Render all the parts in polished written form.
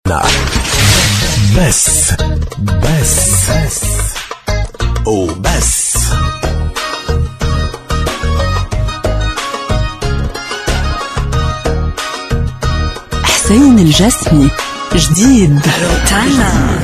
بس وبس. حسين الجسمي جديد روتانا.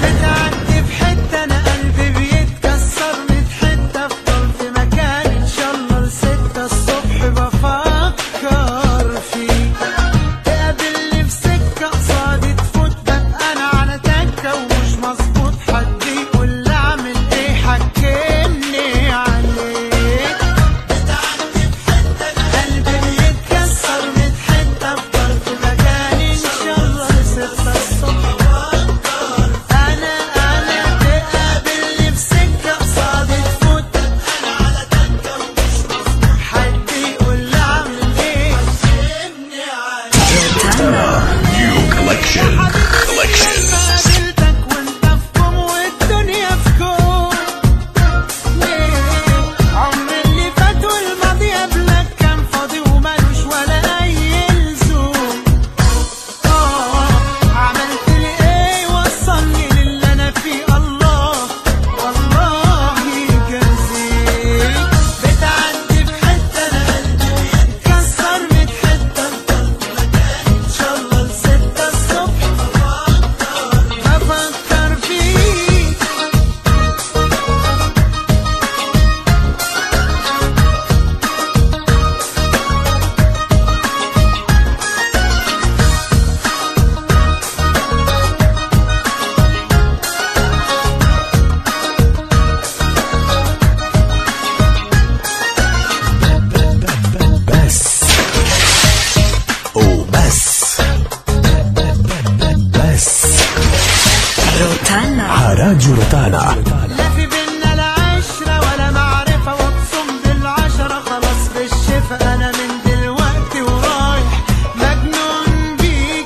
راديو روتانا. لا في بينا لا عشرة ولا معرفة، واقسم بالعشرة خلاص بالشفا. أنا من دلوقتي ورايح مجنون بيك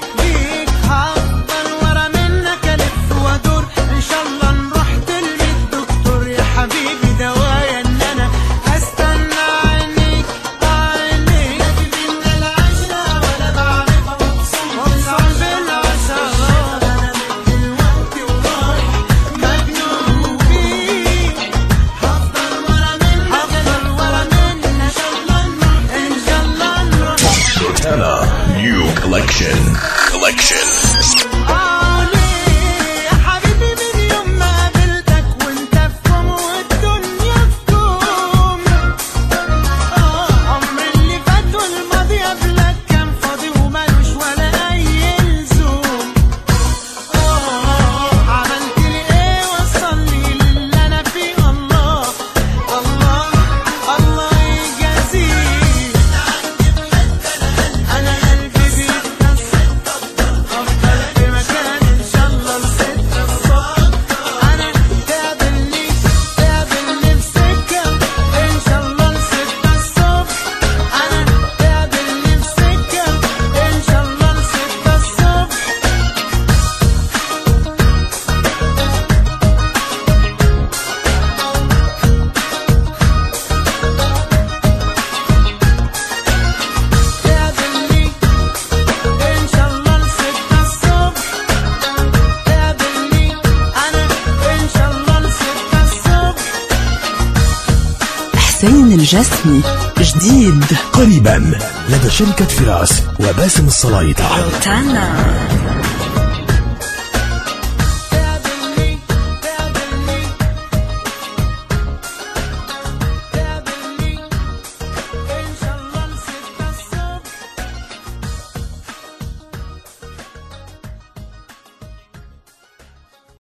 هفضل ورا منك ألف وأدور، إن شاء الله نروح تلمي الدكتور. يا حبيبي دوايا إن أنا أستنى عينيك. لا في بينا لا عشرة ولا معرفة، واقسم بالعشرة. أنا من دلوقتي ورايح مجنون بيك هفضل ورا منك إن شاء الله نروح روتانا نيو كولكشن. يا حبيبي من يوم ما قابلتك وانت في كوم والدنيا في كوم. عمري اللي فات والماضي قبلك كان فاضي ومالوش ولا أي لزوم. عملت لي ايه وصلني للي أنا فيه؟ الله يجازيك. أنا قلبي بيتكسر أفضل في مكان إن شاء الله لستة الصبح. أنا تقابلني في سكة إن شاء الله لستة الصبح. أنا تقابلني في سكة إن شاء الله لستة الصبح. تقابلني إن شاء الله لستة الصبح. تقابلني أنا إن شاء الله لستة الصبح. حسين الجسمي جديد قريبا لدى شركة فراس وباسم الصلايطة. روتانا.